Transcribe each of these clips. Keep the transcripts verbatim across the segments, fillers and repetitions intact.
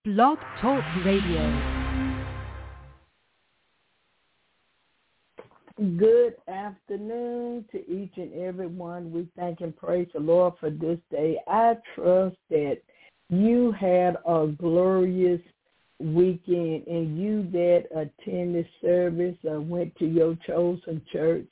Blog Talk Radio. Good afternoon to each and every one. We thank and praise the Lord for this day. I trust that you had a glorious weekend, and you that attended service or went to your chosen church,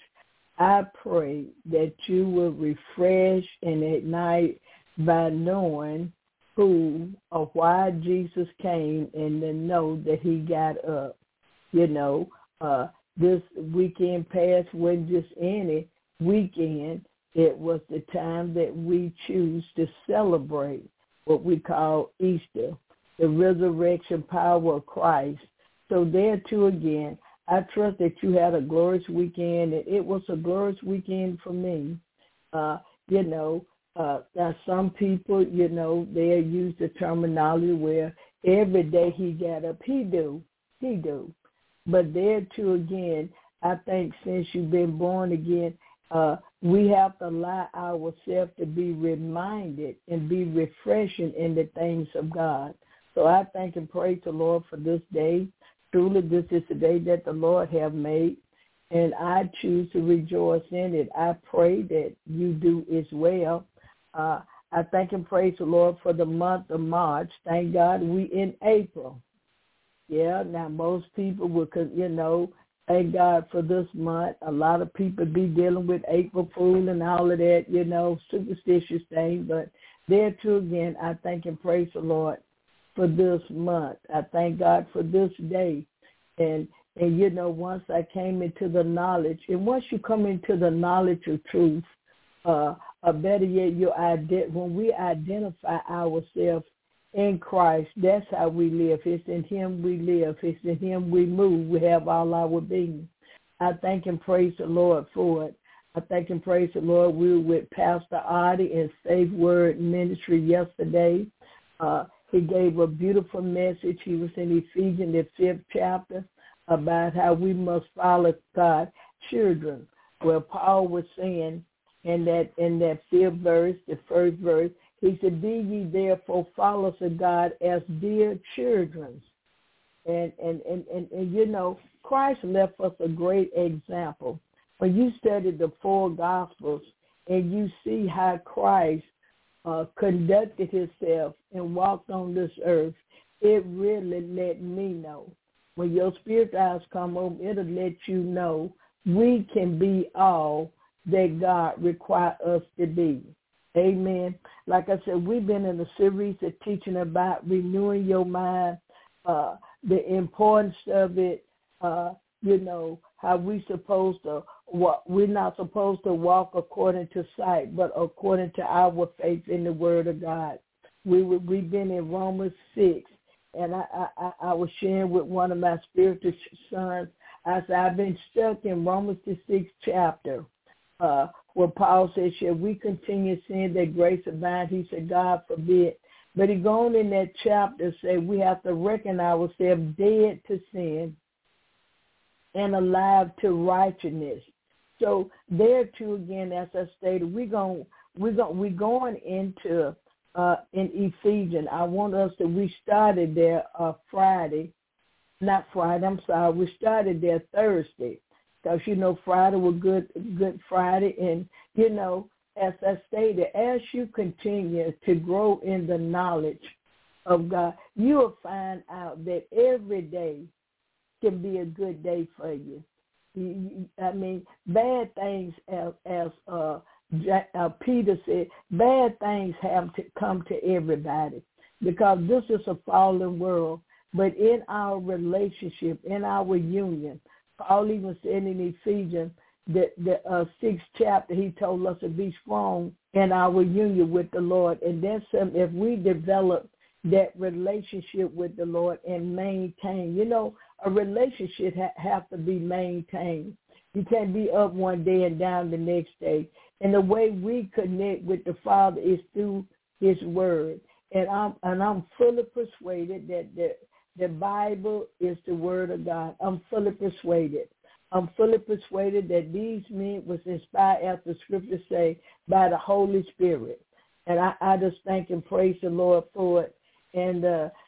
I pray that you will refresh and ignite by knowing who or why Jesus came, and to know that he got up. You know, uh, this weekend past wasn't just any weekend. It was the time that we choose to celebrate what we call Easter, the resurrection power of Christ. So there too again, I trust that you had a glorious weekend, and it was a glorious weekend for me. Uh, you know, uh, now some people, you know, they use the terminology where every day he got up, he do, he do. But there too again, I think since you've been born again, uh, we have to allow ourselves to be reminded and be refreshing in the things of God. So I thank and praise the Lord for this day. Truly, this is the day that the Lord have made, and I choose to rejoice in it. I pray that you do as well. Uh, I thank and praise the Lord for the month of March. Thank God we in April. Yeah, now most people will, you know, thank God for this month. A lot of people be dealing with April Fool and all of that, you know, superstitious thing. But there too again, I thank and praise the Lord for this month. I thank God for this day. And, and you know, once I came into the knowledge, and once you come into the knowledge of truth, uh, or better yet, your ident- when we identify ourselves in Christ, that's how we live. It's in him we live. It's in him we move. We have all our being. I thank and praise the Lord for it. I thank and praise the Lord. We were with Pastor Artie in Safe Word Ministry yesterday. Uh, he gave a beautiful message. He was in Ephesians, the fifth chapter, about how we must follow God's children, where Paul was saying in that in that fifth verse, the first verse, he said, be ye therefore followers of God as dear children. And, and, and, and, and, you know, Christ left us a great example. When you study the four Gospels and you see how Christ uh, conducted himself and walked on this earth, it really let me know. When your spirit eyes come open, it'll let you know we can be all that God requires us to be. Amen. Like I said, we've been in a series of teaching about renewing your mind, uh, the importance of it, uh, you know, how we supposed to walk. We're not supposed to walk according to sight, but according to our faith in the Word of God. We we've been in Romans six, and I, I, I was sharing with one of my spiritual sons. I said, I've been stuck in Romans the sixth chapter. Uh, where Paul said, shall we continue sin that grace abound? He said, God forbid. But he gone in that chapter said we have to reckon ourselves dead to sin and alive to righteousness. So there too again, as I stated, we're going we're going we're going into uh, in Ephesians. I want us to we started there uh, Friday, not Friday. I'm sorry, we started there Thursday. Because, you know, Friday was good, good Friday. And, you know, as I stated, as you continue to grow in the knowledge of God, you will find out that every day can be a good day for you. I mean, bad things, as, as uh, Jack, uh, Peter said, bad things have to come to everybody because this is a fallen world. But in our relationship, in our union, Paul even said in Ephesians, the, the uh, sixth chapter, he told us to be strong in our union with the Lord. And that's something, if we develop that relationship with the Lord and maintain, you know, a relationship ha- have to be maintained. You can't be up one day and down the next day. And the way we connect with the Father is through his word. And I'm, and I'm fully persuaded that the The Bible is the word of God. I'm fully persuaded. I'm fully persuaded that these men was inspired, as the scriptures say, by the Holy Spirit. And I, I just thank and praise the Lord for it. And uh,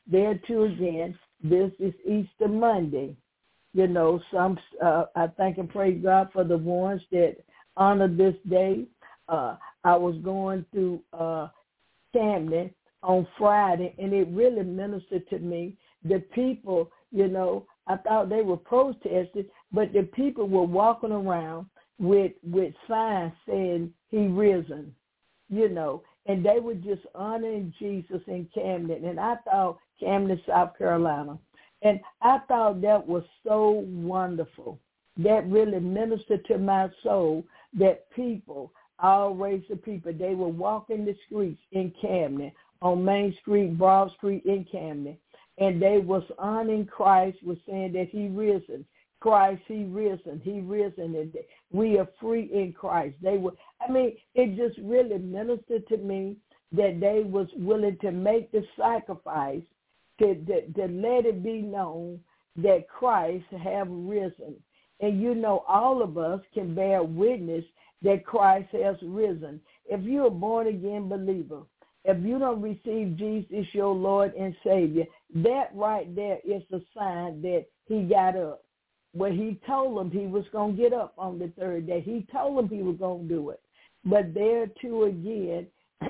there too again, this is Easter Monday. You know, some uh, I thank and praise God for the ones that honor this day. Uh, I was going through uh, Camden on Friday, and it really ministered to me. The people, you know, I thought they were protesting, but the people were walking around with with signs saying he risen, you know, and they were just honoring Jesus in Camden. And I thought, Camden, South Carolina, and I thought that was so wonderful. That really ministered to my soul, that people, all race of people, they were walking the streets in Camden, on Main Street, Broad Street in Camden, and they was honoring Christ, was saying that he risen. Christ, he risen, he risen, and we are free in Christ. They were, I mean, it just really ministered to me that they was willing to make the sacrifice to, to, to let it be known that Christ have risen. And you know, all of us can bear witness that Christ has risen. If you're a born-again believer, if you don't receive Jesus your Lord and Savior, that right there is a sign that he got up. Well, he told them he was going to get up on the third day. He told them he was going to do it. But there too again,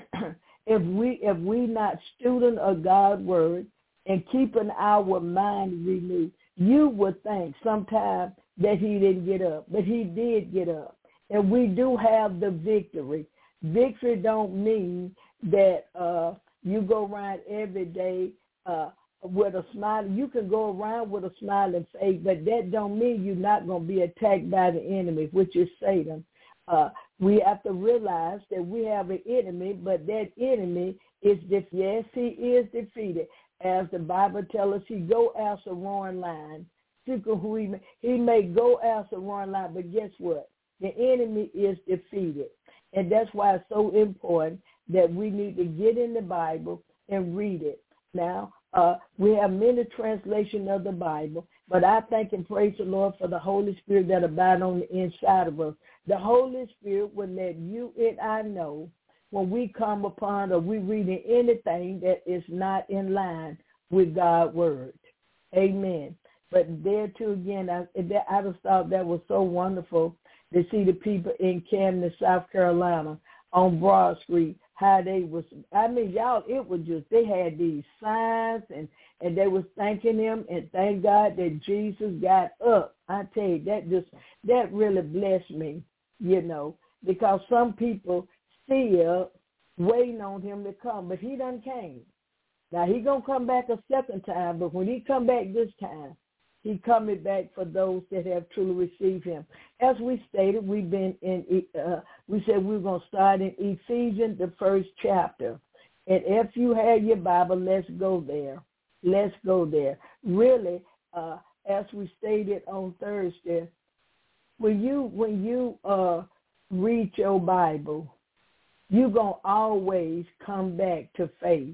if we if we not student of God's word and keeping our mind renewed, you would think sometime that he didn't get up, but he did get up. And we do have the victory. Victory don't mean that uh, you go around every day uh, with a smile. You can go around with a smiling face, but that don't mean you're not going to be attacked by the enemy, which is Satan. Uh, we have to realize that we have an enemy, but that enemy is, def- yes, he is defeated. As the Bible tells us, he go as a roaring lion. Who he, may, he may go as a roaring lion, but guess what? The enemy is defeated. And that's why it's so important that we need to get in the Bible and read it. Now, uh, we have many translations of the Bible, but I thank and praise the Lord for the Holy Spirit that abides on the inside of us. The Holy Spirit will let you and I know when we come upon or we reading anything that is not in line with God's word. Amen. But there too again, I, I just thought that was so wonderful to see the people in Camden, South Carolina, on Broad Street, how they was, I mean, y'all, it was just, they had these signs, and, and they was thanking him, and thank God that Jesus got up. I tell you, that just, that really blessed me, you know, because some people still waiting on him to come, but he done came. Now, he going to come back a second time, but when he come back this time, he coming back for those that have truly received him. As we stated, we've been in, uh, we said we were going to start in Ephesians, the first chapter. And if you have your Bible, let's go there. Let's go there. Really, uh, as we stated on Thursday, when you, when you uh, read your Bible, you're going to always come back to faith.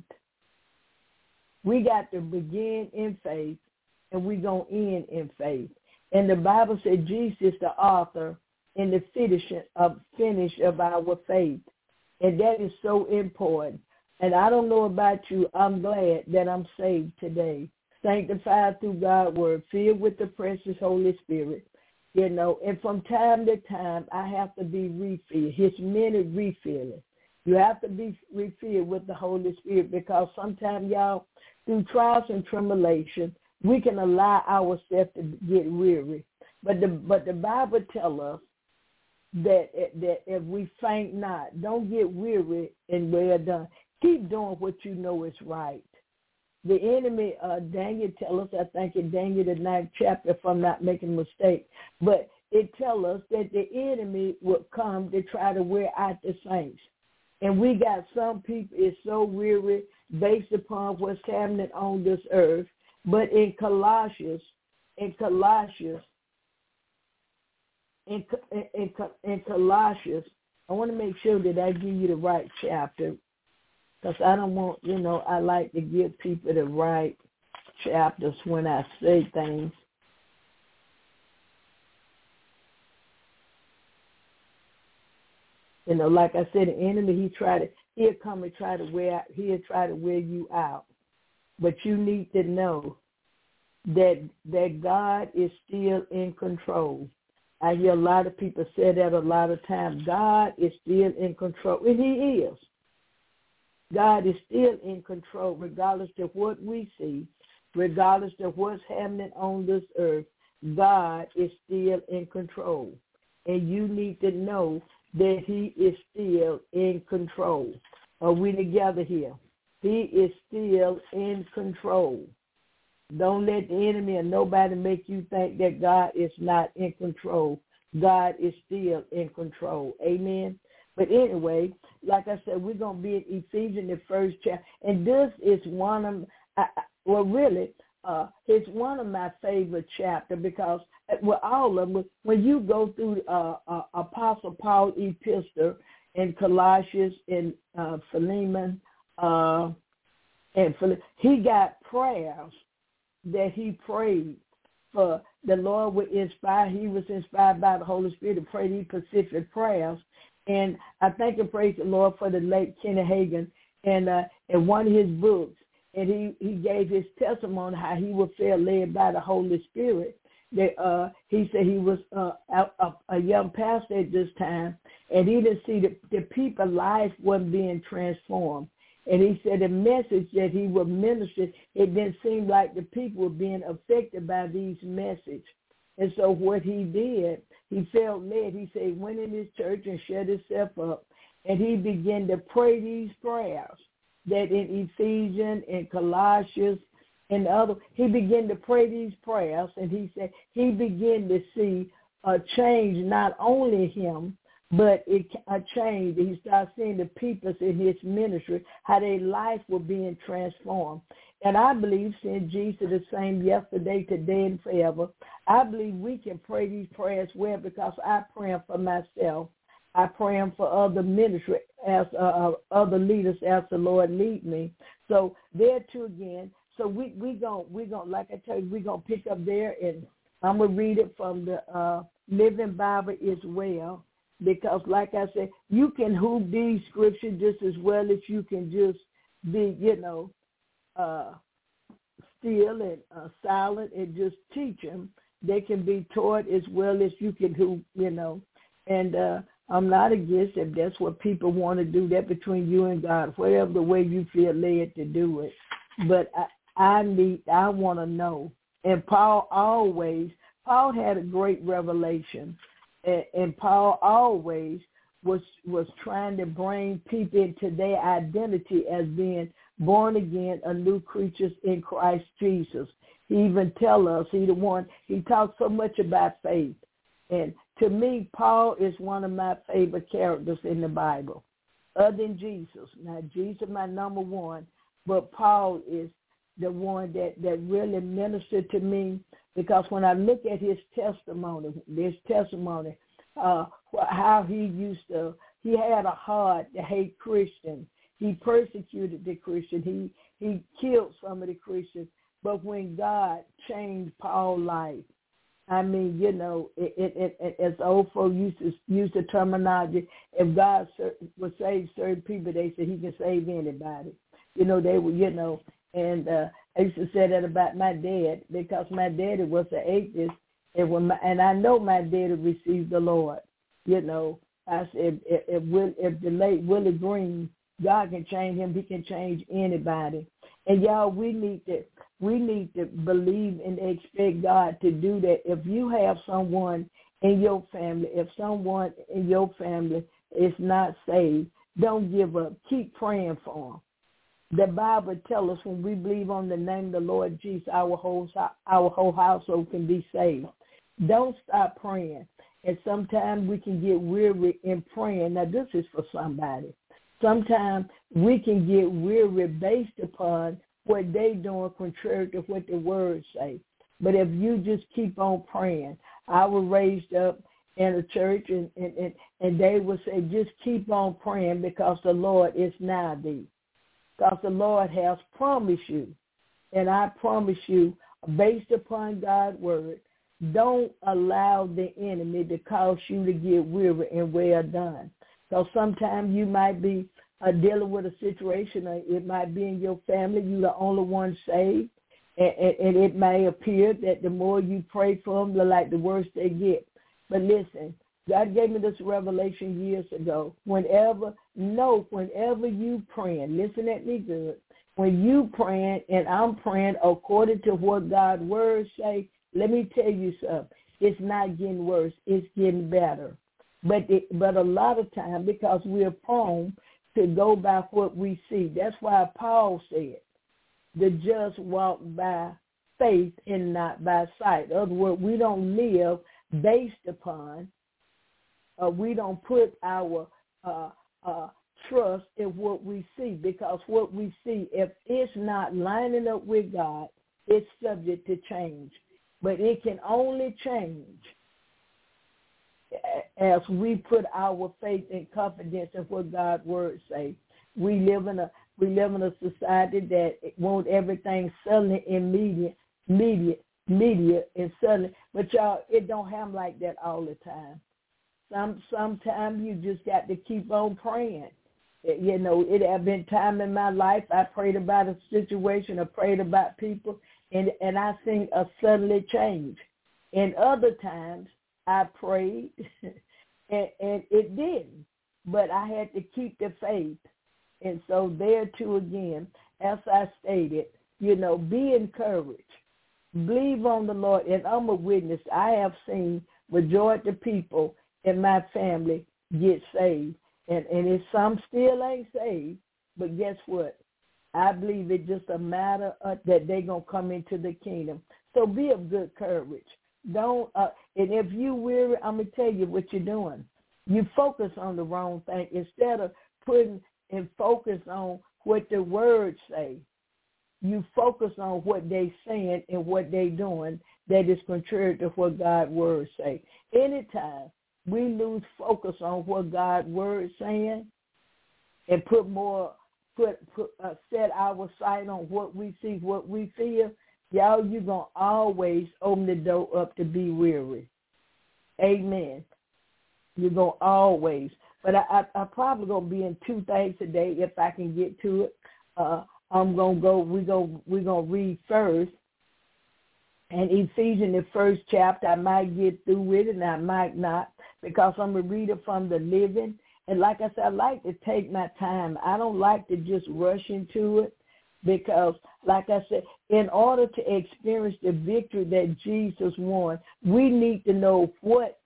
We got to begin in faith, and we're going to end in faith. And the Bible said Jesus is the author and the finish of, finish of our faith. And that is so important. And I don't know about you, I'm glad that I'm saved today, sanctified through God's word, filled with the precious Holy Spirit. You know, and from time to time, I have to be refilled. His minute refilling. You have to be refilled with the Holy Spirit, because sometimes, y'all, through trials and tribulation, we can allow ourselves to get weary. But the but the Bible tells us that that if we faint not, don't get weary and well done. Keep doing what you know is right. The enemy, uh, Daniel tells us, I think in Daniel the ninth chapter, if I'm not making a mistake, but it tells us that the enemy will come to try to wear out the saints. And we got some people is so weary based upon what's happening on this earth. But in Colossians, in Colossians, in, in, in Colossians, I want to make sure that I give you the right chapter, because I don't want, you know, I like to give people the right chapters when I say things. You know, like I said, the enemy, he try to, he'll come and try to wear, he'll try to wear you out. but you need to know that that God is still in control. I hear a lot of people say that a lot of times. God is still in control, and he is. God is still in control regardless of what we see, regardless of what's happening on this earth. God is still in control, and you need to know that he is still in control. Are we together here? He is still in control. Don't let the enemy or nobody make you think that God is not in control. God is still in control. Amen. But anyway, like I said, we're going to be in Ephesians, the first chapter. And this is one of, I, well, really, uh, it's one of my favorite chapters because, well, all of them, when you go through uh, uh, Apostle Paul's epistle in Colossians and uh, Philemon, uh, and Phil- he got prayers that he prayed for the Lord would inspire. He was inspired by the Holy Spirit to pray these specific prayers. And I thank and praise the Lord for the late Kenny Hagin and uh, in one of his books. And he, he gave his testimony how he was felt led by the Holy Spirit. That, uh, he said he was uh, a, a young pastor at this time, and he didn't see that the people's life wasn't being transformed. And he said the message that he would minister, it didn't seem like the people were being affected by these messages. And so what he did, he felt led. He said he went in his church and shut himself up, and he began to pray these prayers that in Ephesians and Colossians and other, he began to pray these prayers, and he said he began to see a change, not only him, but it a change. He started seeing the people in his ministry, how their life were being transformed. And I believe, since Jesus is the same yesterday, today, and forever, I believe we can pray these prayers well because I pray them for myself. I pray them for other ministry, as uh, other leaders as the Lord lead me. So there too again. So we we going we gonna like I tell you, we're gonna pick up there, and I'm gonna read it from the uh, Living Bible as well. Because, like I said, you can hoop these scriptures just as well as you can just be, you know, uh, still and uh, silent and just teach them. They can be taught as well as you can hoop, you know. And uh, I'm not against if that's what people want to do, that between you and God, whatever the way you feel led to do it. But I, I need, I want to know. And Paul always, Paul had a great revelation. And Paul always was was trying to bring people into their identity as being born again, a new creatures in Christ Jesus. He even tell us, he the one, he talks so much about faith. And to me, Paul is one of my favorite characters in the Bible, other than Jesus. Now, Jesus my number one, but Paul is the one that, that really ministered to me, because when I look at his testimony, his testimony, uh, how he used to, he had a heart to hate Christians. He persecuted the Christians. He he killed some of the Christians. But when God changed Paul's life, I mean, you know, it, it, it, as old folks used to use the terminology, if God would save certain people, they said he can save anybody. You know, they were, you know, and uh, I used to say that about my dad, because my daddy was an atheist, and when my, and I know my daddy received the Lord. You know, I said if if, if, if the late Willie Green, God can change him, he can change anybody. And y'all, we need to we need to believe and expect God to do that. If you have someone in your family, if someone in your family is not saved, don't give up. Keep praying for them. The Bible tells us when we believe on the name of the Lord Jesus, our whole our whole household can be saved. Don't stop praying. And sometimes we can get weary in praying. Now, this is for somebody. Sometimes we can get weary based upon what they doing contrary to what the words say. But if you just keep on praying, I was raised up in a church, and, and, and, and they would say, just keep on praying because the Lord is nigh thee. Because the Lord has promised you. And I promise you, based upon God's word, don't allow the enemy to cause you to get weary and well done. So sometimes you might be uh, dealing with a situation. Uh, it might be in your family. You're the only one saved. And, and, and it may appear that the more you pray for them, the like the worse they get. But listen, God gave me this revelation years ago. Whenever, no, whenever you praying, listen at me good. When you praying and I'm praying according to what God's word say, let me tell you something. It's not getting worse. It's getting better. But it, but a lot of time, because we're prone to go by what we see. That's why Paul said, the just walk by faith and not by sight. In other words, we don't live based upon, uh, we don't put our uh, uh, trust in what we see, because what we see, if it's not lining up with God, it's subject to change. But it can only change as we put our faith and confidence in what God's word say. We live in a we live in a society that wants everything suddenly, immediate, immediate, immediate, and suddenly. But y'all, it don't happen like that all the time. Some sometimes you just got to keep on praying. You know, it have been time in my life I prayed about a situation, I prayed about people, and and I seen a suddenly change. And other times I prayed, and, and it didn't. But I had to keep the faith. And so there too again, as I stated, you know, be encouraged. Believe on the Lord. And I'm a witness. I have seen majority of people in my family get saved. And, and if some still ain't saved, but guess what? I believe it's just a matter of that they're going to come into the kingdom. So be of good courage. Don't, uh, and if you weary, I'm going to tell you what you're doing. You focus on the wrong thing instead of putting and focus on what the words say. You focus on what they saying and what they doing that is contrary to what God's words say. Anytime we lose focus on what God's words saying and put more, put, put uh, set our sight on what we see, what we feel, y'all, you're going to always open the door up to be weary. Amen. You're going to always. But I, I, I'm probably going to be in two things today if I can get to it. Uh, I'm going to go, we're going we're gonna read first. And Ephesians, the first chapter, I might get through with it and I might not, because I'm going to read it from the living. And like I said, I like to take my time. I don't like to just rush into it, because, like I said, in order to experience the victory that Jesus won, we need to know what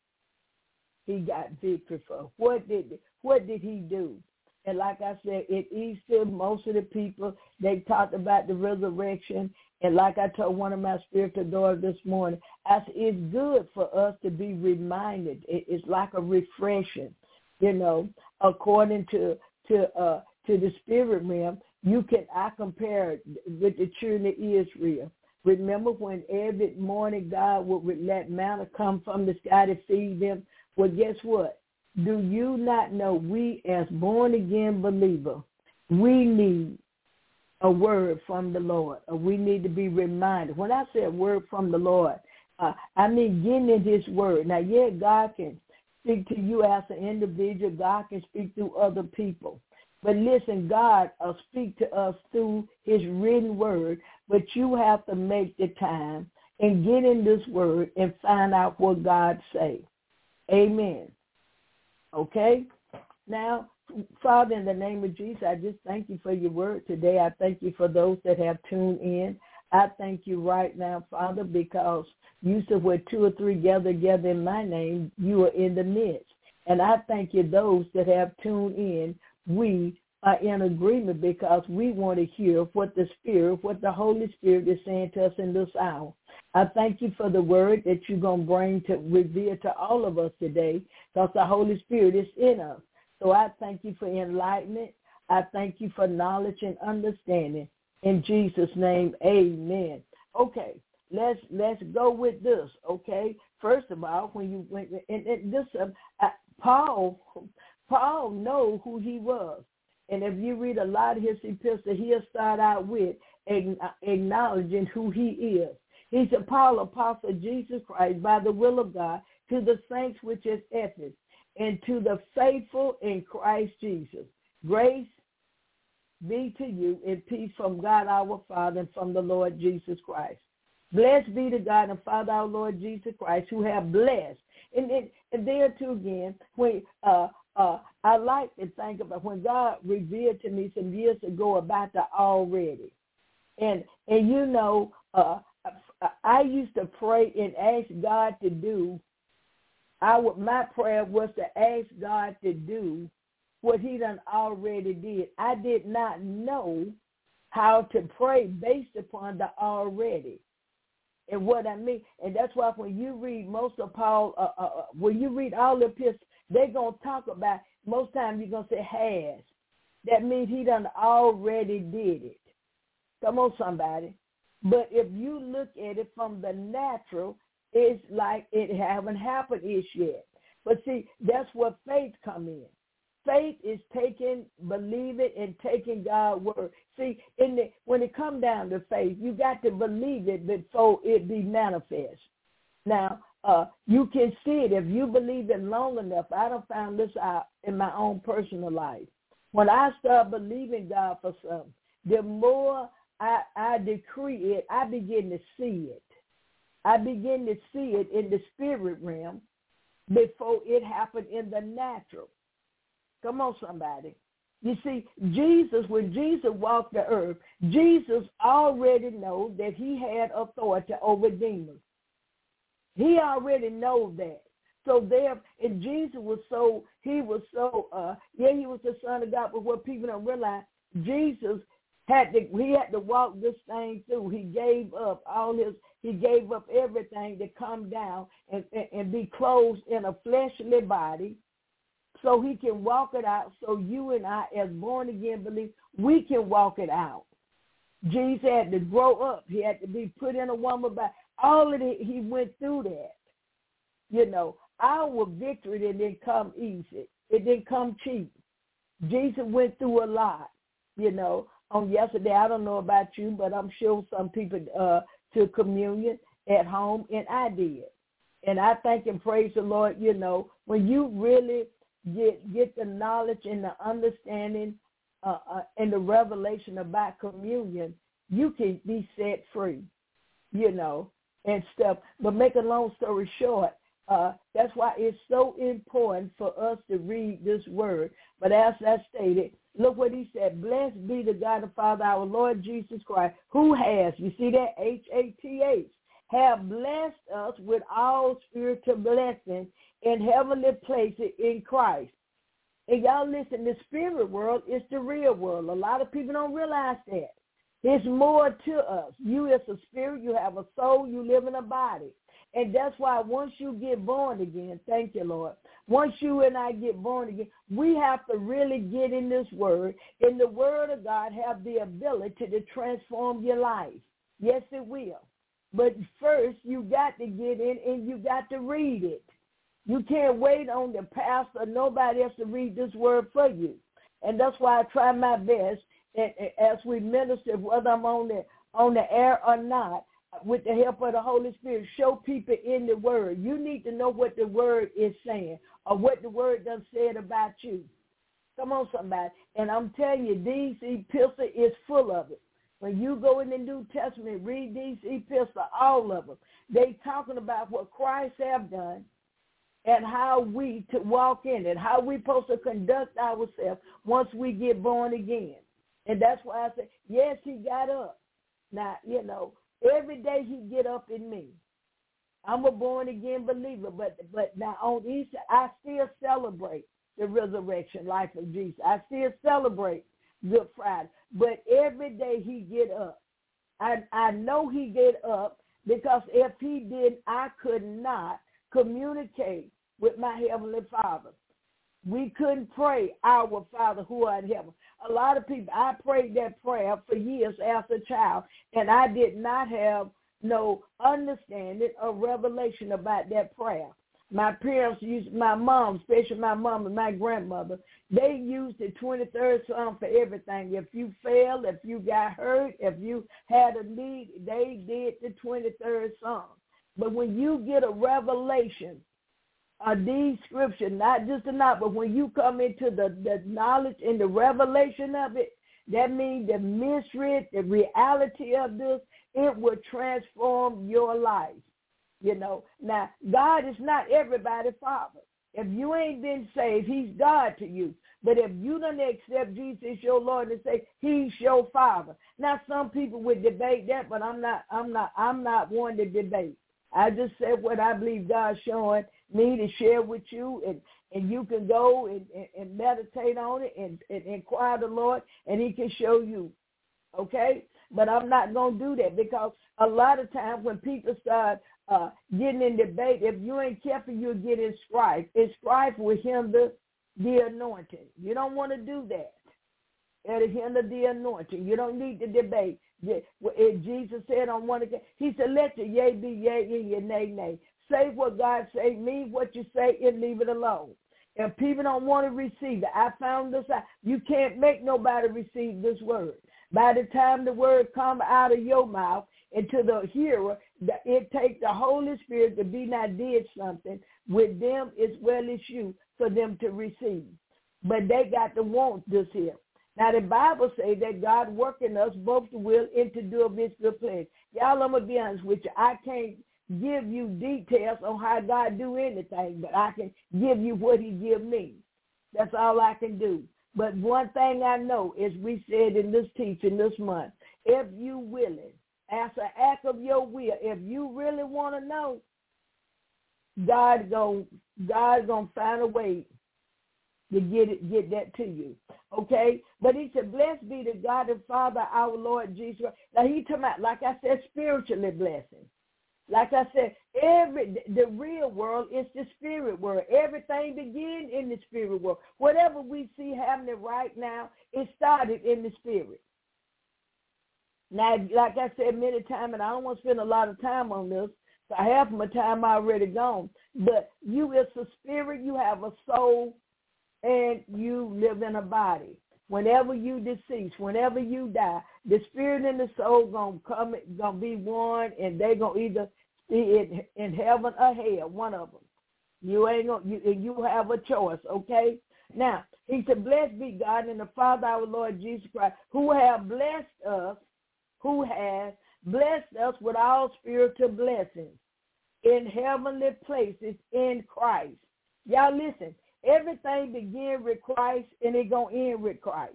he got victory for. What did what did he do? And like I said, at Easter, most of the people, they talked about the resurrection. And like I told one of my spiritual daughters this morning, I said, it's good for us to be reminded. It's like a refreshing, you know, according to to uh, to the spirit realm. You can, I compare it with the children of Israel. Remember when every morning God would let manna come from the sky to feed them? Well, guess what? Do you not know we as born-again believers, we need a word from the Lord, or we need to be reminded. When I say a word from the Lord, uh, I mean getting in his word. Now, yeah, God can speak to you as an individual. God can speak through other people. But listen, God will speak to us through his written word, but you have to make the time and get in this word and find out what God say. Amen. Okay? Now, Father, in the name of Jesus, I just thank you for your word today. I thank you for those that have tuned in. I thank you right now, Father, because you said where two or three gather together in my name, you are in the midst. And I thank you those that have tuned in. We are in agreement because we want to hear what the Spirit, what the Holy Spirit is saying to us in this hour. I thank you for the word that you're going to bring to reveal to all of us today, because the Holy Spirit is in us. So I thank you for enlightenment. I thank you for knowledge and understanding. In Jesus' name, amen. Okay, let's let's go with this, okay? First of all, when you went, and, and this, uh, uh, Paul, Paul know who he was. And if you read a lot of his epistles, he'll start out with acknowledging who he is. He's a Paul, apostle of Jesus Christ, by the will of God, to the saints which is Ephesus, and to the faithful in Christ Jesus. Grace be to you in peace from God our Father and from the Lord Jesus Christ. Blessed be to God and Father our Lord Jesus Christ, who have blessed. And, and, and there too again, when uh, uh, I like to think about when God revealed to me some years ago about the already. And, and you know, uh, I used to pray and ask God to do, I would, my prayer was to ask God to do what he done already did. I did not know how to pray based upon the already. And what I mean, and that's why when you read most of Paul, uh, uh, when you read all the epistles, they're going to talk about, most times you're going to say has. That means he done already did it. Come on, somebody. But if you look at it from the natural, it's like it haven't happened ish yet. But see, that's where faith come in. Faith is taking, believing, and taking God's word. See, in the, when it comes down to faith, you got to believe it before it be manifest. Now, uh, you can see it if you believe it long enough. I done found this out in my own personal life. When I start believing God for something, the more I, I decree it, I begin to see it. I begin to see it in the spirit realm before it happened in the natural. Come on, somebody. You see, Jesus, when Jesus walked the earth, Jesus already knows that he had authority over demons. He already knows that. So there, and Jesus was so, he was so, uh, yeah, he was the Son of God, but what people don't realize, Jesus had to, he had to walk this thing through. He gave up all his, he gave up everything to come down and, and, and be clothed in a fleshly body, so he can walk it out, so you and I, as born-again believers, we can walk it out. Jesus had to grow up. He had to be put in a woman body. All of it, he went through that. You know, our victory didn't come easy. It didn't come cheap. Jesus went through a lot, you know. On yesterday, I don't know about you, but I'm sure some people uh, took communion at home, and I did. And I thank and praise the Lord, you know, when you really Get get the knowledge and the understanding uh, uh, and the revelation about communion, you can be set free, you know, and stuff. But make a long story short, uh, that's why it's so important for us to read this word. But as I stated, look what he said, blessed be the God and Father, our Lord Jesus Christ, who has, you see that, H A T H, have blessed us with all spiritual blessings in heavenly places in Christ. And y'all listen, the spirit world is the real world. A lot of people don't realize that. There's more to us. You as a spirit, you have a soul, you live in a body. And that's why once you get born again, thank you, Lord, once you and I get born again, we have to really get in this word. And the word of God have the ability to transform your life. Yes, it will. But first, you got to get in and you got to read it. You can't wait on the pastor or nobody else to read this word for you. And that's why I try my best and, and as we minister, whether I'm on the, on the air or not, with the help of the Holy Spirit, show people in the word. You need to know what the word is saying or what the word done said about you. Come on, somebody. And I'm telling you, these epistles is full of it. When you go in the New Testament, read these epistles, all of them. They talking about what Christ have done and how we to walk in it, how we supposed to conduct ourselves once we get born again. And that's why I say, yes, he got up. Now, you know, every day he get up in me. I'm a born-again believer, but but now on Easter, I still celebrate the resurrection life of Jesus. I still celebrate Good Friday. But every day he get up. I, I know he get up because if he did, I could not communicate with my Heavenly Father. We couldn't pray, our Father who art in heaven. A lot of people, I prayed that prayer for years as a child, and I did not have no understanding or revelation about that prayer. My parents used, my mom, especially my mom and my grandmother, they used the twenty-third Psalm for everything. If you failed, if you got hurt, if you had a need, they did the twenty-third Psalm. But when you get a revelation of these scriptures, not just enough, but when you come into the, the knowledge and the revelation of it, That means the mystery, the reality of this, it will transform your life. You know, now, God is not everybody's father. If you ain't been saved, he's God to you. But if you don't accept Jesus as your Lord and say he's your father. Now, some people would debate that, but I'm not, I'm not, I'm not one to debate. I just said what I believe God's showing me to share with you, and, and you can go and, and, and meditate on it and, and inquire the Lord, and he can show you, okay? But I'm not going to do that, because a lot of times when people start uh, getting in debate, if you ain't careful, you'll get in strife. And strife will hinder the anointing. You don't want to do that. It'll hinder the anointing. You don't need to debate. Jesus said on one occasion, he said, let your yea be yea and your nay, nay. Say what God say, mean what you say, and leave it alone. If people don't want to receive it, I found this out. You can't make nobody receive this word. By the time the word comes out of your mouth into the hearer, it takes the Holy Spirit to be not did something with them as well as you for them to receive. But they got to want this here. Now, the Bible says that God working us both to will and to do of his good pleasure. Y'all, I'm going to be honest with you. I can't give you details on how God do anything, but I can give you what he give me. That's all I can do. But one thing I know is we said in this teaching this month, if you willing, as an act of your will, if you really want to know, God going God gonna find a way to get it, get that to you, okay? But he said, blessed be the God and Father, our Lord Jesus. Now he talking about, like I said, spiritually blessing. Like I said, every the real world is the spirit world. Everything begins in the spirit world. Whatever we see happening right now, it started in the spirit. Now, like I said many times, and I don't want to spend a lot of time on this, so half of my time already gone, but you is a spirit, you have a soul, and you live in a body. Whenever you decease, whenever you die, the spirit and the soul gonna come, gonna be one, and they gonna either be in, in heaven or hell, one of them. You ain't gonna, you, you have a choice, okay? Now he said, "Blessed be God and the Father, our Lord Jesus Christ, who have blessed us, who has blessed us with all spiritual blessings in heavenly places in Christ." Y'all listen. Everything begins with Christ, and it going to end with Christ.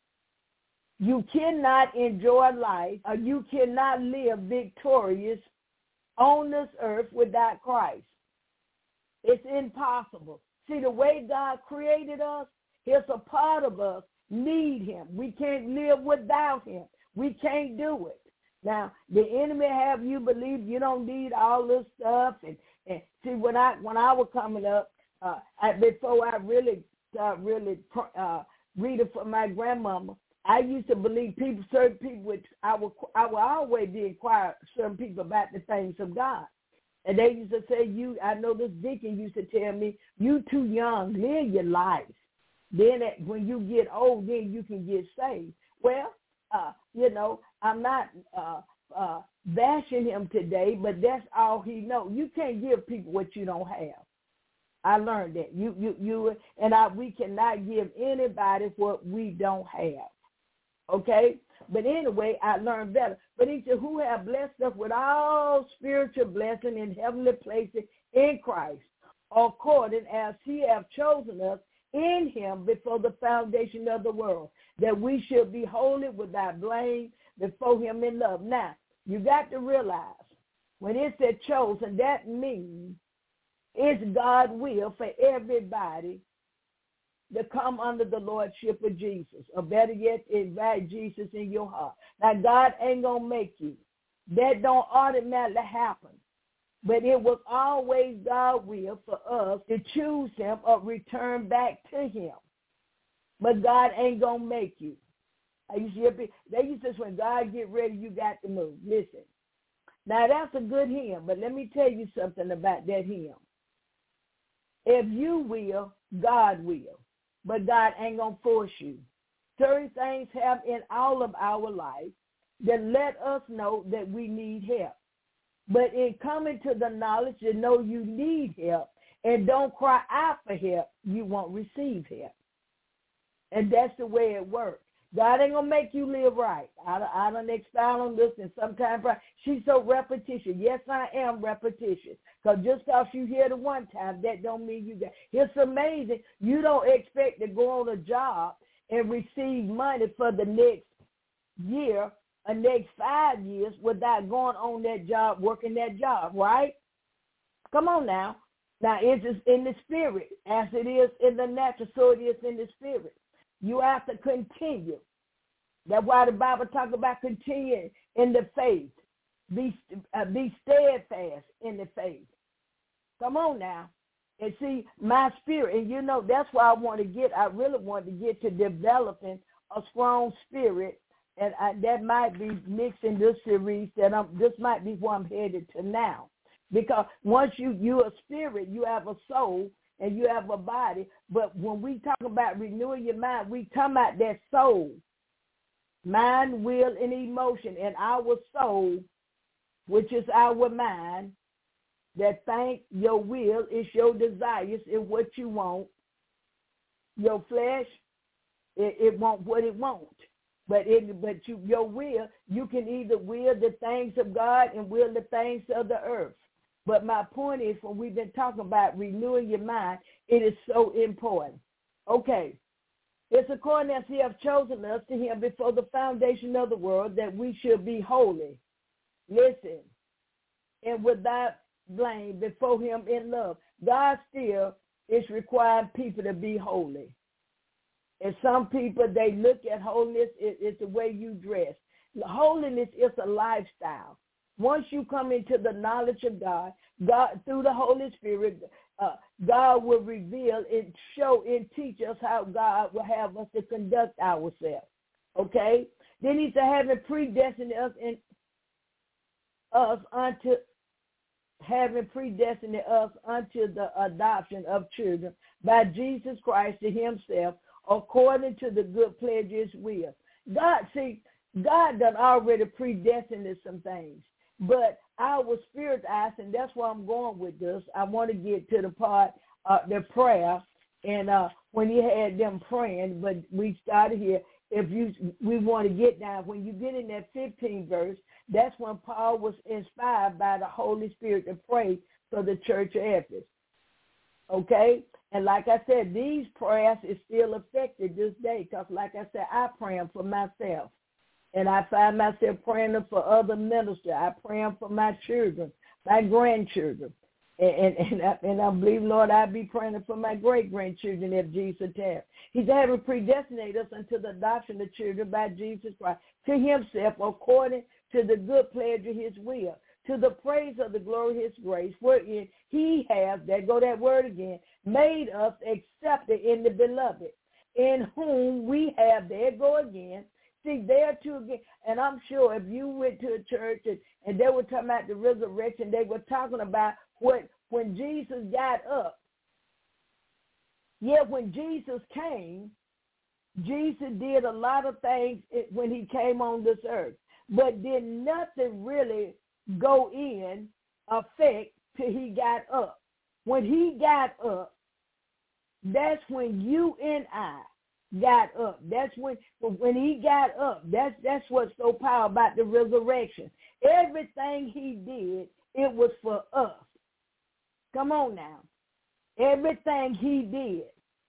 You cannot enjoy life, or you cannot live victorious on this earth without Christ. It's impossible. See, the way God created us, here's a part of us need him. We can't live without him. We can't do it. Now, the enemy have you believe you don't need all this stuff. And, and see, when I when I was coming up, Uh, I, before I really uh, really uh, read it for my grandmama, I used to believe people, certain people, would, I would I would always be inquire certain people about the things of God, and they used to say, "You." I know this deacon used to tell me, "You too young, live your life. Then at, when you get old, then you can get saved." Well, uh, you know, I'm not uh, uh, bashing him today, but that's all he knows. You can't give people what you don't have. I learned that. You, you, you, and I, we cannot give anybody what we don't have. Okay? But anyway, I learned better. But he said, who have blessed us with all spiritual blessing in heavenly places in Christ, according as he have chosen us in him before the foundation of the world, that we should be holy without blame before him in love. Now, you got to realize, when it said chosen, that means it's God's will for everybody to come under the lordship of Jesus, or better yet, invite Jesus in your heart. Now, God ain't going to make you. That don't automatically happen. But it was always God's will for us to choose him or return back to him. But God ain't going to make you. I used to hear people, they used to say, when God get ready, you got to move. Listen. Now, that's a good hymn, but let me tell you something about that hymn. If you will, God will. But God ain't going to force you. Certain things have in all of our life that let us know that we need help. But in coming to the knowledge to know you need help and don't cry out for help, you won't receive help. And that's the way it works. God ain't going to make you live right. I, I don't expound on this, and sometimes she's so repetitious. Yes, I am repetitious. Because just because you hear it one time, that don't mean you got. It's amazing. You don't expect to go on a job and receive money for the next year or next five years without going on that job, working that job, right? Come on now. Now, it's just in the spirit, as it is in the natural, so it is in the spirit. You have to continue. That's why the Bible talks about continuing in the faith. Be, uh, be steadfast in the faith. Come on now. And see, my spirit, and you know, that's why I want to get, I really want to get to developing a strong spirit, and I, that might be mixed in this series, that I'm, this might be where I'm headed to now. Because once you, you're a spirit, you have a soul, and you have a body. But when we talk about renewing your mind, we talk about that soul, mind, will, and emotion. And our soul, which is our mind, that think your will is your desires and what you want. Your flesh, it, it want what it wants. But it, but you, your will, you can either will the things of God and will the things of the earth. But my point is, when we've been talking about renewing your mind, it is so important. Okay. It's according as he hath chosen us to him before the foundation of the world, that we should be holy. Listen. And without blame before him in love. God still is requiring people to be holy. And some people, they look at holiness, it, it's the way you dress. Holiness is a lifestyle. Once you come into the knowledge of God, God through the Holy Spirit, uh, God will reveal and show and teach us how God will have us to conduct ourselves. Okay? Then he said, having predestined us in us unto having predestined us unto the adoption of children by Jesus Christ to himself, according to the good pleasure of his will. God, see, God done already predestined some things. But our spirit eyes, and that's where I'm going with this, I want to get to the part, uh, the prayer, and uh, when he had them praying, but we started here, if you, we want to get down, when you get in that fifteenth verse, that's when Paul was inspired by the Holy Spirit to pray for the church of Ephesus. Okay? And like I said, these prayers is still effective this day, because like I said, I pray them for myself. And I find myself praying for other ministers. I pray for my children, my grandchildren. And, and, and, I, and I believe, Lord, I'll be praying for my great-grandchildren if Jesus tarries. He's having predestinated us unto the adoption of children by Jesus Christ to himself, according to the good pleasure of his will, to the praise of the glory of his grace, wherein he has, there go that word again, made us accepted in the beloved, in whom we have, there go again, see, there too again, and I'm sure if you went to a church and, and they were talking about the resurrection, they were talking about what when Jesus got up. Yeah, when Jesus came, Jesus did a lot of things when he came on this earth, but did nothing really go in effect till he got up. When he got up, that's when you and I got up. That's when when he got up. That's that's what's so powerful about the resurrection. Everything he did, it was for us. Come on now. Everything he did.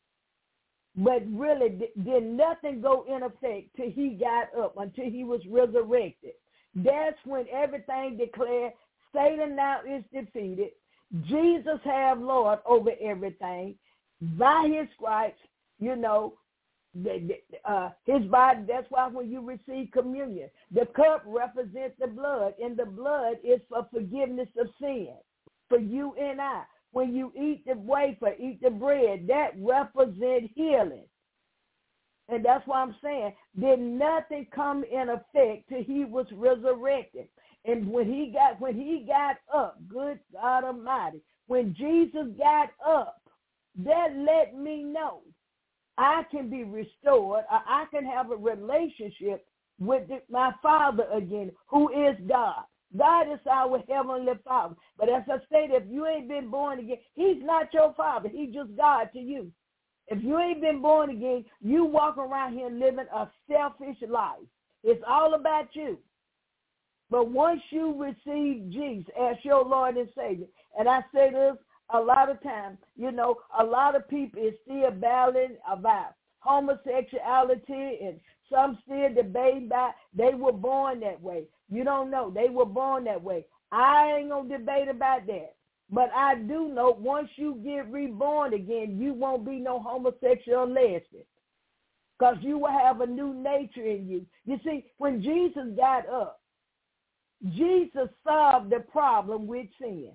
But really did, did nothing go in effect till he got up, until he was resurrected. That's when everything declared, Satan now is defeated. Jesus have Lord over everything. By his stripes, you know, the, the, uh, his body, that's why when you receive communion, the cup represents the blood, and the blood is for forgiveness of sin, for you and I. When you eat the wafer, eat the bread, that represents healing. And that's why I'm saying, did nothing come in effect till he was resurrected. And when he got when he got up, good God Almighty, when Jesus got up, that let me know I can be restored, or I can have a relationship with my Father again, who is God. God is our heavenly Father. But as I stated, if you ain't been born again, he's not your Father. He's just God to you. If you ain't been born again, you walk around here living a selfish life. It's all about you. But once you receive Jesus as your Lord and Savior, and I say this a lot of times, you know, a lot of people is still battling about homosexuality, and some still debate about they were born that way. You don't know. They were born that way. I ain't going to debate about that. But I do know once you get reborn again, you won't be no homosexual or lesbian, because you will have a new nature in you. You see, when Jesus got up, Jesus solved the problem with sin.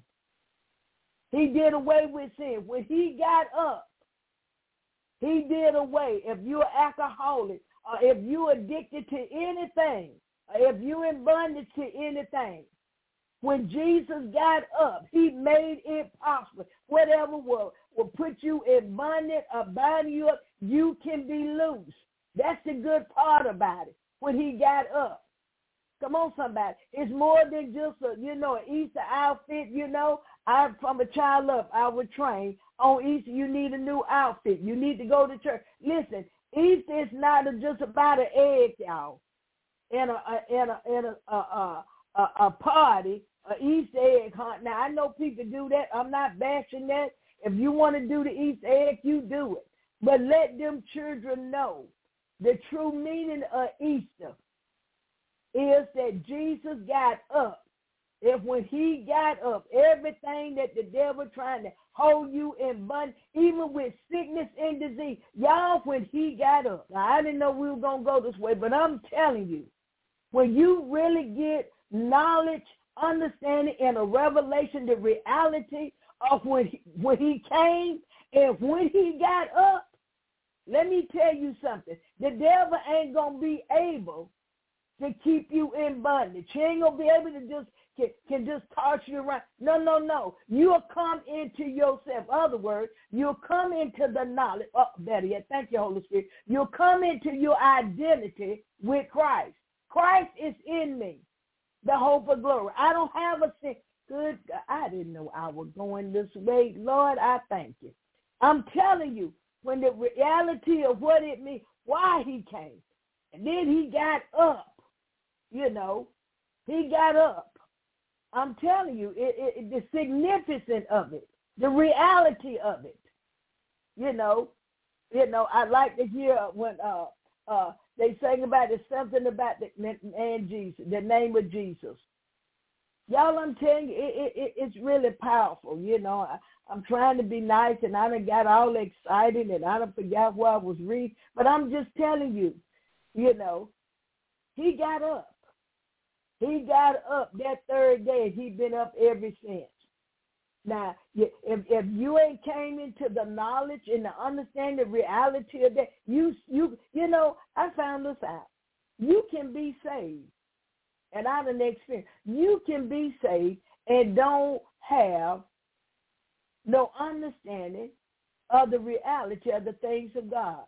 He did away with sin. When he got up, he did away. If you're alcoholic, or if you're addicted to anything, or if you're in bondage to anything, when Jesus got up, he made it possible. Whatever will, will put you in bondage or bind you up, you can be loose. That's the good part about it, when he got up. Come on, somebody. It's more than just a, you know, an Easter outfit, you know. I, from a child up, I would train. On Easter, you need a new outfit. You need to go to church. Listen, Easter is not just about an egg, y'all, and a, a, and a, and a, a, a, a, a party, an Easter egg hunt. Now, I know people do that. I'm not bashing that. If you want to do the Easter egg, you do it. But let them children know the true meaning of Easter is that Jesus got up. If when he got up, everything that the devil trying to hold you in bondage, even with sickness and disease, y'all, when he got up, now I didn't know we were going to go this way, but I'm telling you, when you really get knowledge, understanding, and a revelation, the reality of when he, when he came and when he got up, let me tell you something. The devil ain't going to be able to keep you in bondage. He ain't going to be able to just can, can just toss you around. No, no, no. You'll come into yourself. In other words, you'll come into the knowledge. Oh, better yet, thank you, Holy Spirit. You'll come into your identity with Christ. Christ is in me, the hope of glory. I don't have a sin. Good God, I didn't know I was going this way. Lord, I thank you. I'm telling you, when the reality of what it means, why he came, and then he got up, you know, he got up. I'm telling you, it, it, the significance of it, the reality of it, you know, you know, I like to hear when uh, uh, they sang about it, something about the man Jesus, the name of Jesus. Y'all, I'm telling you, it, it, it's really powerful, you know. I, I'm trying to be nice, and I done got all excited, and I done forgot what I was reading, but I'm just telling you, you know, he got up. He got up that third day, and he's been up ever since. Now, if, if you ain't came into the knowledge and the understanding, the reality of that, you, you, you know, I found this out. You can be saved, and I done experienced, you can be saved and don't have no understanding of the reality of the things of God.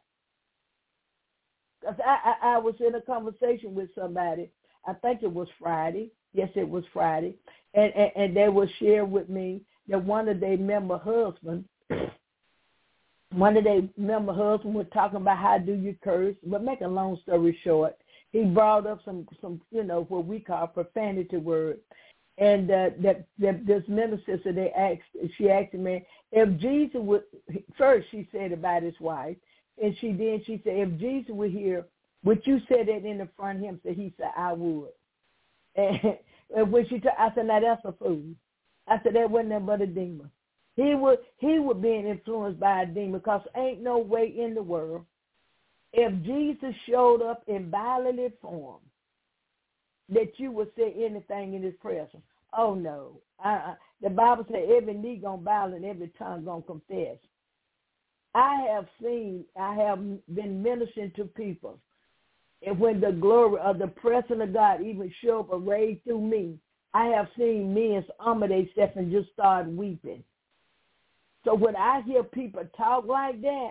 Because I, I, I was in a conversation with somebody, I think it was Friday. Yes, it was Friday. And, and, and they will share with me that one of their member husbands, one of their member husbands was talking about how do you curse. But make a long story short, he brought up some, some you know, what we call profanity words. And uh, that, that this minister, so they asked, she asked me, if Jesus would, first she said about his wife, and she then she said, if Jesus were here, would you say that in the front of him? So he said, I would. And, and when she, t- I said, now that's a fool. I said, that wasn't nothing but a demon. He was, he was being influenced by a demon, because ain't no way in the world, if Jesus showed up in bodily form, that you would say anything in his presence. Oh, no. Uh-uh. The Bible says every knee going to bow and every tongue going to confess. I have seen, I have been ministering to people, and when the glory of the presence of God even show up arrayed through me, I have seen men humble themselves and just start weeping. So when I hear people talk like that,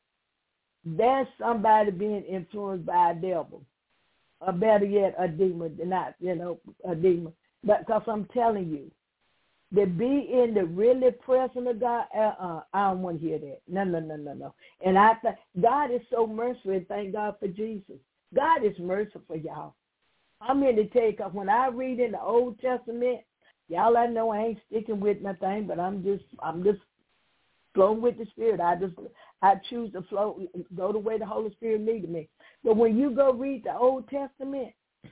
that's somebody being influenced by a devil. Or better yet, a demon, not, you know, a demon. But because I'm telling you, to be in the really presence of God, uh-uh, I don't want to hear that. No, no, no, no, no. And I think God is so merciful, and thank God for Jesus. God is merciful, y'all. I'm here to tell you, because when I read in the Old Testament, y'all, I know I ain't sticking with nothing, but I'm just, I'm just flowing with the Spirit. I just, I choose to flow, go the way the Holy Spirit leaded me. But when you go read the Old Testament,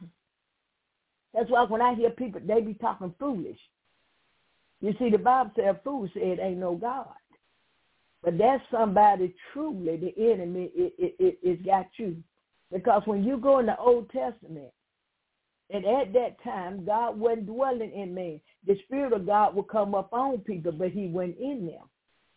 that's why when I hear people, they be talking foolish. You see, the Bible said a fool said ain't no God. But that's somebody truly, the enemy, it, it, it, it's got you. Because when you go in the Old Testament, and at that time, God wasn't dwelling in man. The Spirit of God would come up on people, but he wasn't in them.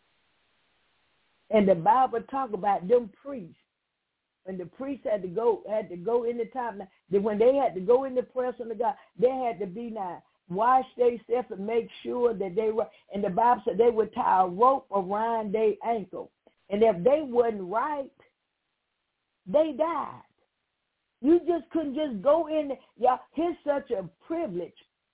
And the Bible talk about them priests. When the priests had to go, had to go in the tabernacle, when they had to go in the presence of God, they had to be now wash themselves and make sure that they were. And the Bible said they would tie a rope around their ankle, and if they wasn't right, they died. You just couldn't just go in. Y'all, it's such a privilege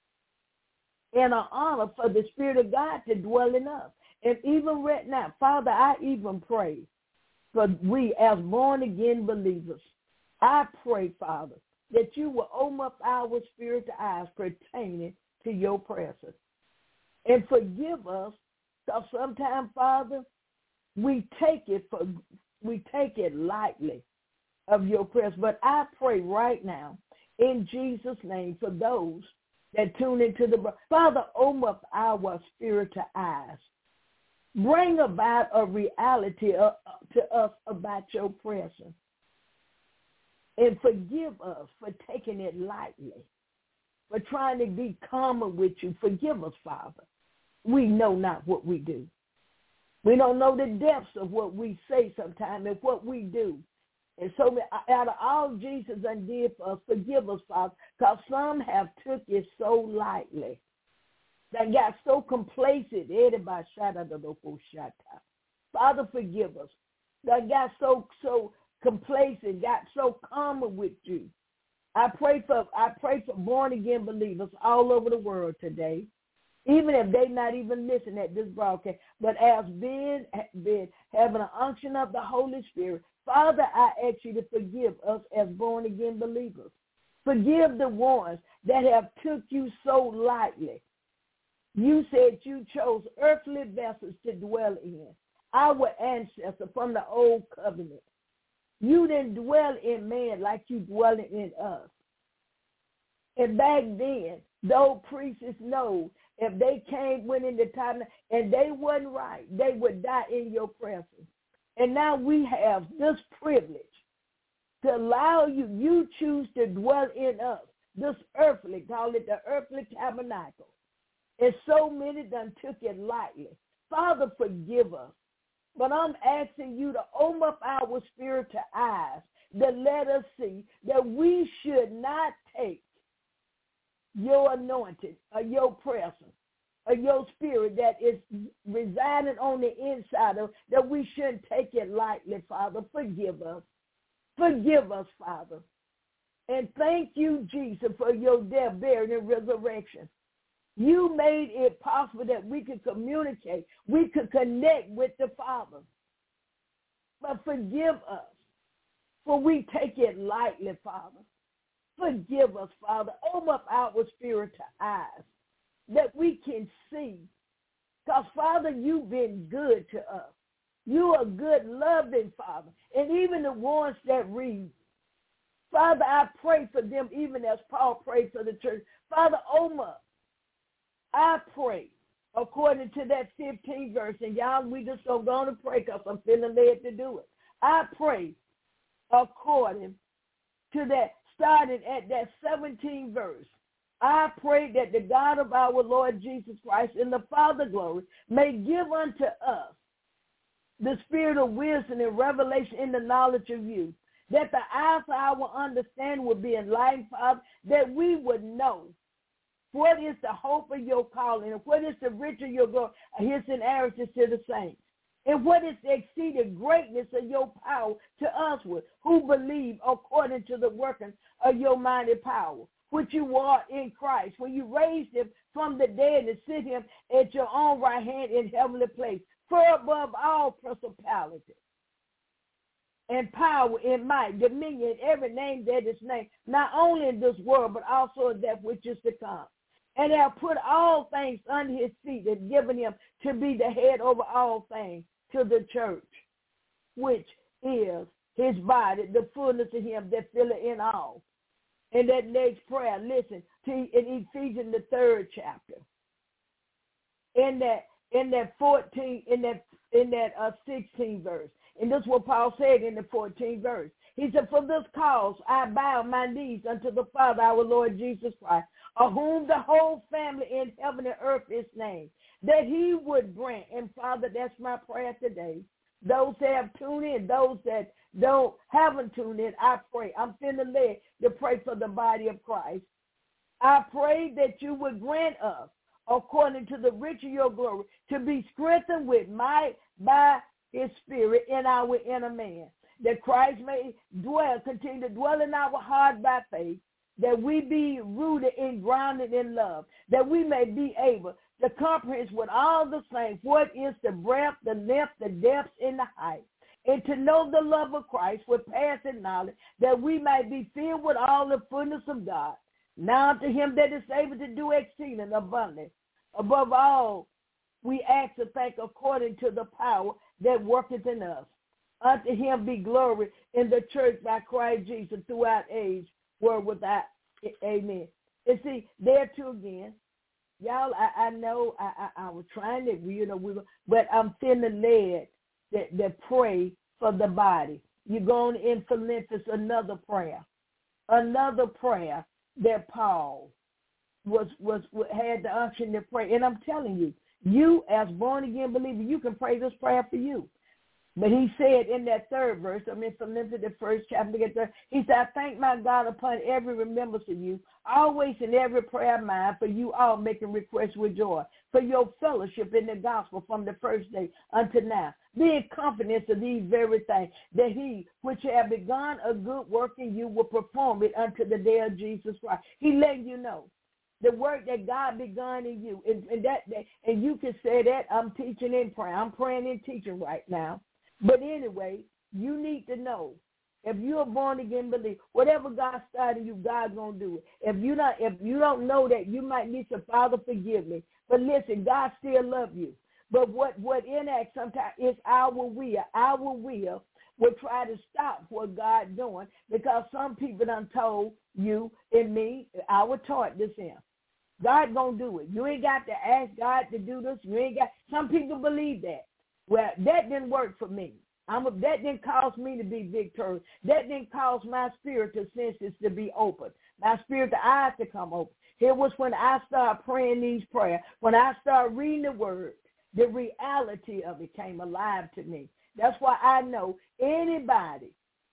and an honor for the Spirit of God to dwell in us. And even right now, Father, I even pray for we as born-again believers. I pray, Father, that you will open up our spiritual eyes pertaining to your presence. And forgive us, because sometimes, Father, we take it for we take it lightly of your presence. But I pray right now, in Jesus' name, for those that tune into the Father, open up our spiritual eyes. Bring about a reality uh, to us about your presence. And forgive us for taking it lightly, for trying to be common with you. Forgive us, Father. We know not what we do. We don't know the depths of what we say sometimes and what we do. And so out of all Jesus did for us, forgive us, Father, because some have took it so lightly. They got so complacent. Father, forgive us. They got so so complacent, got so common with you. I pray for I pray for born again believers all over the world today, even if they not even listening at this broadcast, but as being, being having an unction of the Holy Spirit, Father, I ask you to forgive us as born again believers. Forgive the ones that have took you so lightly. You said you chose earthly vessels to dwell in, our ancestors from the old covenant. You didn't dwell in man like you dwelling in us. And back then, those priests know if they came, went in the time, and they wasn't right, they would die in your presence. And now we have this privilege to allow you, you choose to dwell in us, this earthly, call it the earthly tabernacle. And so many done took it lightly. Father, forgive us. But I'm asking you to open up our spiritual eyes to let us see that we should not take your anointing or your presence or your spirit that is residing on the inside of, that we shouldn't take it lightly, Father. Forgive us. Forgive us, Father. And thank you, Jesus, for your death, burial, and resurrection. You made it possible that we could communicate, we could connect with the Father. But forgive us, for we take it lightly, Father. Forgive us, Father. Open up our spiritual eyes that we can see. Because, Father, you've been good to us. You are good, loving, Father. And even the ones that read, Father, I pray for them even as Paul prayed for the church. Father, open up. I pray according to that fifteenth verse, and y'all, we just don't go to pray because I'm feeling led to do it. I pray according to that, starting at that seventeenth verse. I pray that the God of our Lord Jesus Christ and the Father glory may give unto us the spirit of wisdom and revelation in the knowledge of you, that the eyes of our understanding will be enlightened, Father, that we would know what is the hope of your calling, and what is the riches of your glory, his inheritance to the saints, and what is the exceeding greatness of your power to us who believe according to the working of your mighty power, which you are in Christ, when you raised him from the dead and sit him at your own right hand in heavenly place, far above all principality and power and might, dominion, every name that is named, not only in this world, but also in that which is to come. And have put all things under his feet and given him to be the head over all things to the church, which is his body, the fullness of him that filleth in all. And that next prayer, listen, to in Ephesians the third chapter. In that in that fourteen, in that in that uh, sixteenth verse. And this is what Paul said in the fourteenth verse. He said, for this cause I bow my knees unto the Father, our Lord Jesus Christ, of whom the whole family in heaven and earth is named, that he would grant. And Father, that's my prayer today. Those that have tuned in, those that don't haven't tuned in, I pray. I'm feeling led to pray for the body of Christ. I pray that you would grant us, according to the riches of your glory, to be strengthened with might by his spirit in our inner man, that Christ may dwell, continue to dwell in our heart by faith, that we be rooted and grounded in love, that we may be able to comprehend with all the saints what is the breadth, the length, the depth, and the height, and to know the love of Christ with passing knowledge, that we may be filled with all the fullness of God. Now to him that is able to do exceeding abundantly, above all, we ask to think according to the power that worketh in us. Unto him be glory in the church by Christ Jesus throughout age, world without, amen. And see, there too again, y'all, I, I know I, I, I was trying to, you know, we were, but I'm feeling led that, that pray for the body. You're going in Philippians, another prayer, another prayer that Paul was was had the unction to pray. And I'm telling you, you as born again believer, you can pray this prayer for you. But he said in that third verse, I mean Philippians the first chapter, he said, I thank my God upon every remembrance of you, always in every prayer of mine, for you all making requests with joy, for your fellowship in the gospel from the first day unto now, being confident of these very things, that he which have begun a good work in you will perform it unto the day of Jesus Christ. He letting you know the work that God begun in you, and, and that, that and you can say that I'm teaching and praying. I'm praying and teaching right now. But anyway, you need to know, if you're a born again believer, whatever God started you, God's gonna do it. If you not, if you don't know that, you might need to, Father, forgive me. But listen, God still loves you. But what what enacts sometimes is our will. Our will will try to stop what God's doing, because some people done told you and me, I was taught this in. God gonna do it. You ain't got to ask God to do this. You ain't got. Some people believe that. Well, that didn't work for me. I'm a, that didn't cause me to be victorious. That didn't cause my spiritual senses to be open, my spiritual eyes to come open. It was when I started praying these prayers, when I started reading the word, the reality of it came alive to me. That's why I know anybody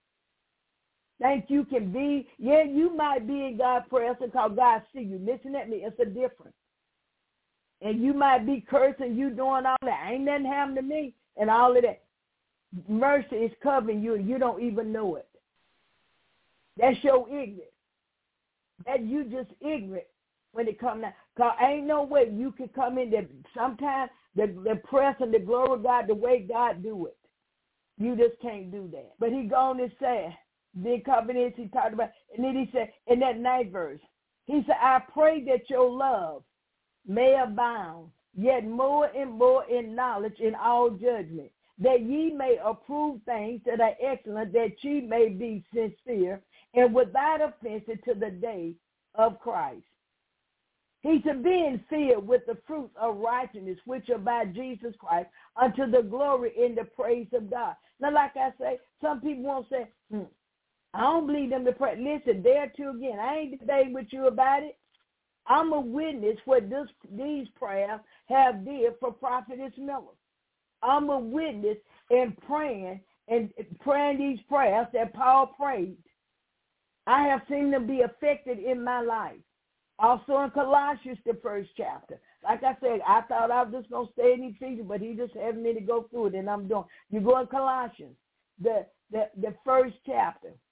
think you can be, yeah, you might be in God's presence because God see you. Listen at me, it's a difference. And you might be cursing, you doing all that. Ain't nothing happened to me and all of that. Mercy is covering you and you don't even know it. That's your ignorance. That you just ignorant when it comes down. Because ain't no way you can come in there. Sometimes the, the press and the glory of God, the way God do it, you just can't do that. But he gone and said, the covenants he talked about, and then he said in that ninth verse, he said, I pray that your love may abound, yet more and more in knowledge in all judgment, that ye may approve things that are excellent, that ye may be sincere and without offense to the day of Christ. He said, being filled with the fruits of righteousness, which are by Jesus Christ, unto the glory and the praise of God. Now, like I say, some people won't say, hmm, I don't believe them to pray. Listen, there too again, I ain't debating with you about it. I'm a witness what this, these prayers have did for Prophetess Miller. I'm a witness in praying and praying these prayers that Paul prayed. I have seen them be affected in my life. Also in Colossians, the first chapter. Like I said, I thought I was just going to stay in Ephesians, but he just had me to go through it, and I'm doing. You go in Colossians, the, the, the first chapter.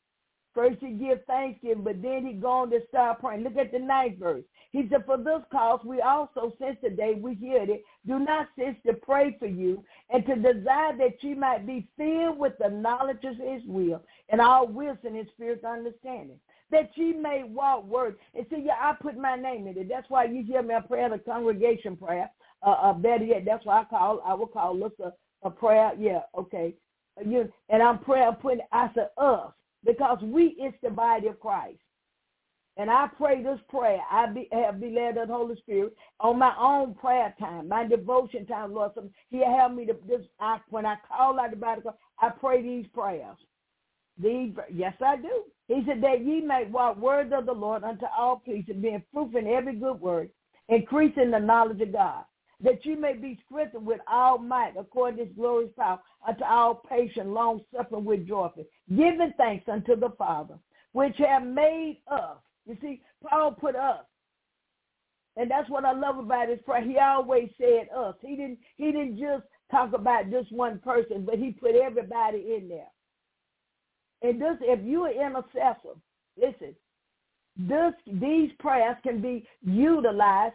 First he give thanksgiving, but then he go on to start praying. Look at the ninth verse. He said, for this cause we also, since the day we heard it, do not cease to pray for you and to desire that you might be filled with the knowledge of his will and all wisdom and spiritual understanding, that ye may walk worthy. And see, yeah, I put my name in it. That's why you hear me a prayer, the congregation prayer. Uh, uh, better yet, that's why I call, I will call this a, a prayer. Yeah, okay. You, and I'm praying, putting, I said us, because we is the body of Christ. And I pray this prayer. I be, have be led of the Holy Spirit on my own prayer time, my devotion time, Lord. So he have me to this. I, when I call out the body of Christ, I pray these prayers. These, yes, I do. He said that ye may walk words of the Lord unto all pleasing, being fruitful in every good word, increasing the knowledge of God, that you may be strengthened with all might according to his glorious power, unto all patience, long suffering with joy, giving thanks unto the Father, which have made us. You see, Paul put us. And that's what I love about his prayer. He always said us. He didn't he didn't just talk about just one person, but he put everybody in there. And this, if you're an intercessor, listen, this these prayers can be utilized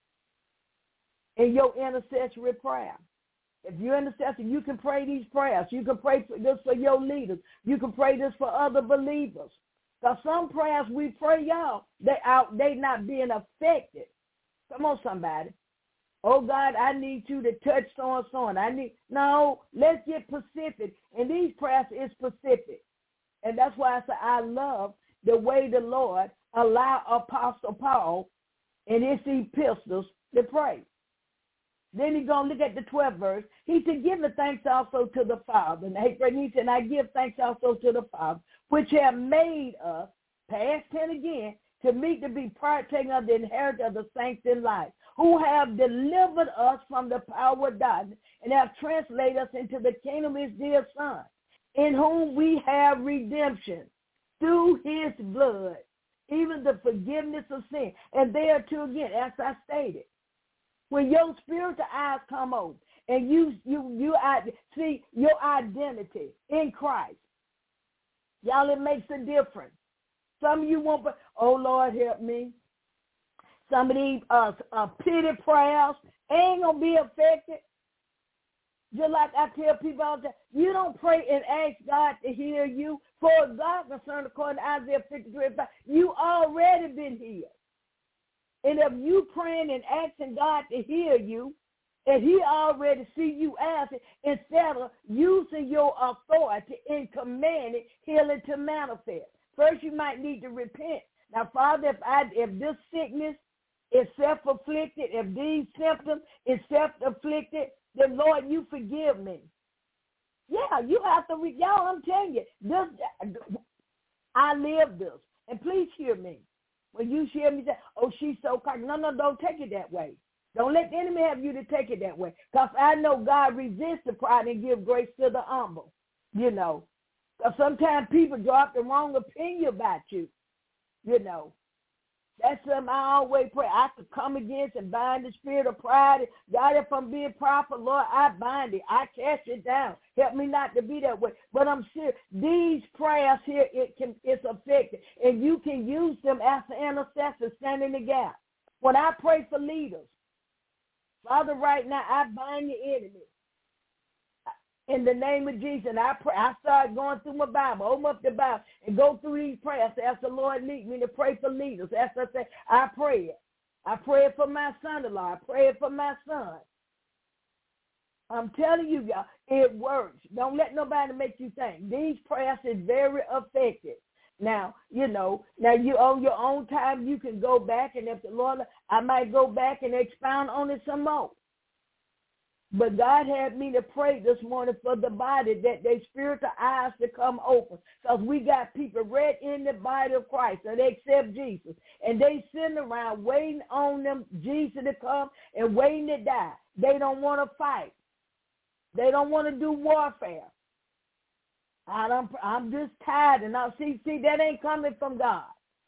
in your intercessory prayer. If you're an intercessor, you can pray these prayers. You can pray for this for your leaders. You can pray this for other believers. Because some prayers we pray, y'all, they out they not being affected. Come on, somebody. Oh, God, I need you to touch so and so. And I need, no, let's get specific. And these prayers is specific. And that's why I say I love the way the Lord allowed Apostle Paul in his epistles to pray. Then he's going to look at the twelfth verse. He said, give the thanks also to the Father. And he said, I give thanks also to the Father, which have made us, past tense again, to meet to be partaking of the inheritance of the saints in life, who have delivered us from the power of darkness and have translated us into the kingdom of his dear Son, in whom we have redemption through his blood, even the forgiveness of sin. And there too again, as I stated, when your spiritual eyes come open and you you you see your identity in Christ, y'all, it makes a difference. Some of you won't, oh Lord, help me. Some of these uh, uh, pity prayers ain't gonna be affected. Just like I tell people all the time, you don't pray and ask God to heal you. For God concerned, according to Isaiah fifty-three, you already been healed. And if you praying and asking God to heal you, and he already see you as it, instead of using your authority in commanding healing to manifest. First, you might need to repent. Now, Father, if I if this sickness is self-afflicted, if these symptoms is self-afflicted, then Lord, you forgive me. Yeah, you have to, re- y'all, I'm telling you, this, I live this. And please hear me. When you hear me say, oh, she's so cocky. No, no, don't take it that way. Don't let the enemy have you to take it that way. Because I know God resists the pride and give grace to the humble, you know. Because sometimes people drop the wrong opinion about you, you know. That's something I always pray. I could come against and bind the spirit of pride. God, if I'm being prideful, Lord, I bind it. I cast it down. Help me not to be that way. But I'm sure these prayers here, it can, it's effective. And you can use them as an intercessor standing in the gap. When I pray for leaders, Father, right now, I bind the enemy. In the name of Jesus, and I pray, I start going through my Bible, open up the Bible, and go through these prayers. Ask the Lord lead me to pray for leaders. As I say, I pray it. I pray it for my son-in-law. I pray it for my son. I'm telling you, y'all, it works. Don't let nobody make you think. These prayers is very effective. Now, you know, now you on your own time, you can go back, and if the Lord, I might go back and expound on it some more. But God had me to pray this morning for the body, that their spiritual eyes to come open. Because we got people right in the body of Christ, and they accept Jesus. And they sitting around waiting on them, Jesus to come, and waiting to die. They don't want to fight. They don't want to do warfare. I don't, I'm just tired. And I see, see, that ain't coming from God.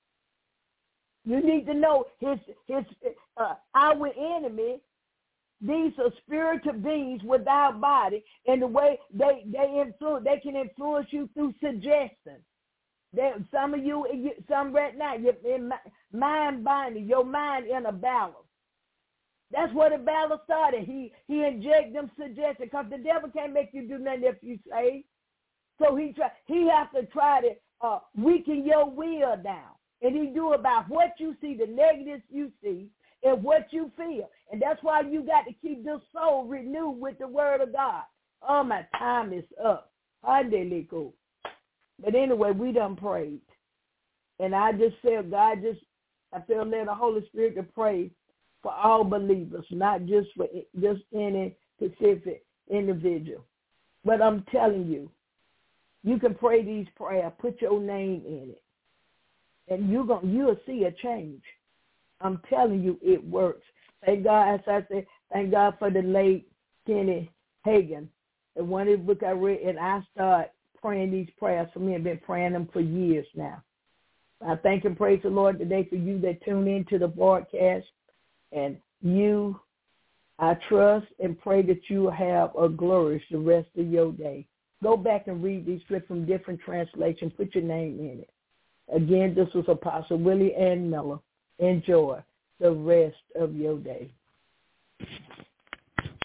You need to know his, his, uh, our enemy. These are spiritual beings without body, and the way they they influence, they can influence you through suggestion. There, some of you, some right now, you're in mind binding, your mind in a balance. That's where the battle started. He he inject them suggestions because the devil can't make you do nothing if you say. So he try he has to try to uh, weaken your will down, and he do about what you see, the negatives you see, and what you feel, and that's why you got to keep this soul renewed with the Word of God. Oh, my time is up. But anyway, we done prayed, and I just felt God just I felt led the Holy Spirit to pray for all believers, not just for just any specific individual. But I'm telling you, you can pray these prayers, put your name in it, and you're gonna you'll see a change. I'm telling you, it works. Thank God, as I said, thank God for the late Kenny Hagin. And one of the book I read, and I start praying these prayers for me. I've been praying them for years now. I thank and praise the Lord today for you that tune into the broadcast. And you, I trust and pray that you have a glorious the rest of your day. Go back and read these scripts from different translations. Put your name in it. Again, this was Apostle Willie Ann Miller. Enjoy the rest of your day.